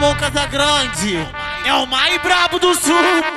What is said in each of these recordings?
Alô, Casagrande, é o mais brabo do sul.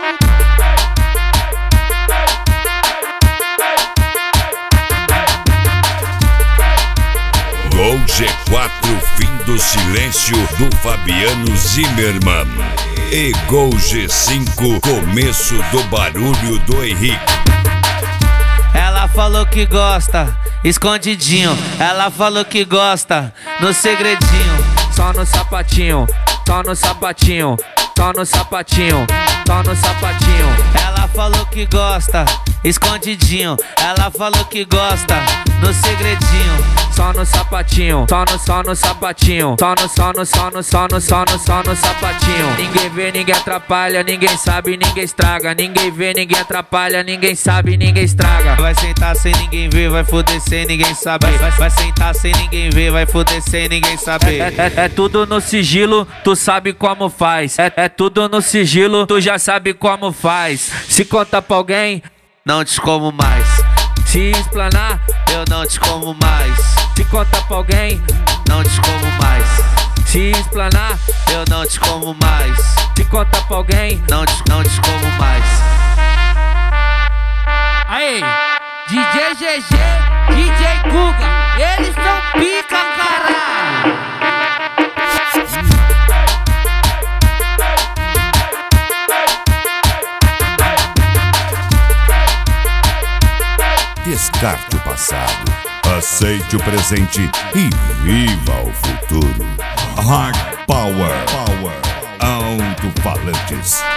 Gol G4, fim do silêncio do Fabiano Zimmermann. E Gol G5, começo do barulho do Henrique. Ela falou que gosta, escondidinho. Ela falou que gosta, no segredinho. Só no sapatinho, só no sapatinho, só no sapatinho, só no sapatinho. Ela falou que gosta, escondidinho. Ela falou que gosta, no segredinho. Só no sapatinho, só no sapatinho, só no sapatinho. Ninguém vê, ninguém atrapalha, ninguém sabe, ninguém estraga. Ninguém vê, ninguém atrapalha, ninguém sabe, ninguém estraga. Vai sentar sem ninguém ver, vai foder sem ninguém saber. Vai sentar sem ninguém ver, vai foder sem ninguém saber. É tudo no sigilo, tu sabe como faz. É tudo no sigilo, tu já sabe como faz. Se conta pra alguém, não te como mais. Se explanar, eu não te como mais. Se conta pra alguém, não te como mais. Se explanar, eu não te como mais. Se conta pra alguém, não te como mais. Aí, DJ GG, DJ Guga, eles são pica, caralho. Descarte o passado, aceite o presente e viva o futuro. Hard Power, alto-falantes.